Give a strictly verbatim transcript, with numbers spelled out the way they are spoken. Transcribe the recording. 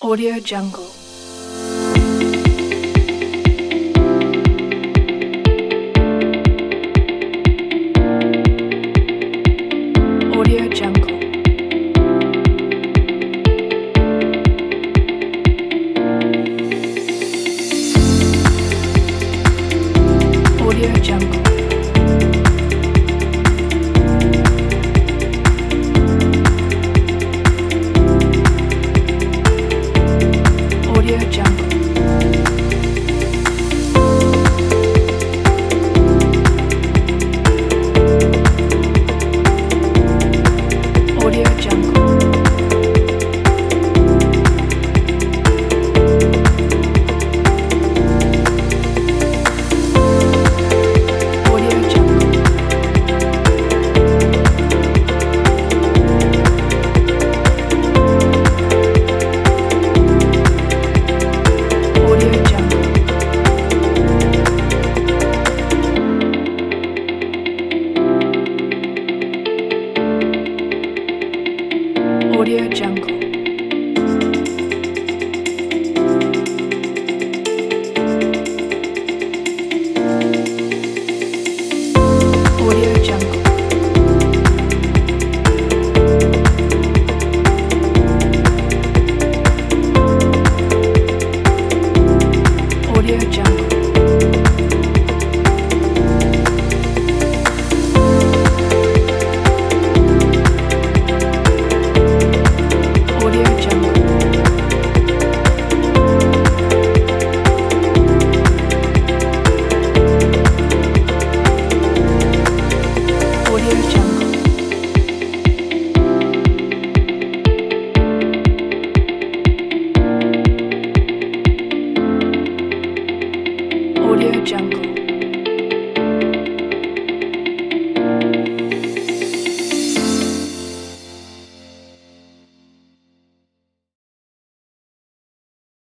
Audio Jungle. Audio Jungle. Audio Jungle. Audio Jungle. Audio Jungle. Audio Jungle. Audio Jungle. Audio Jungle. Audio Jungle. Audio Jungle. Audio Jungle. Audio Jungle. Audio Jungle.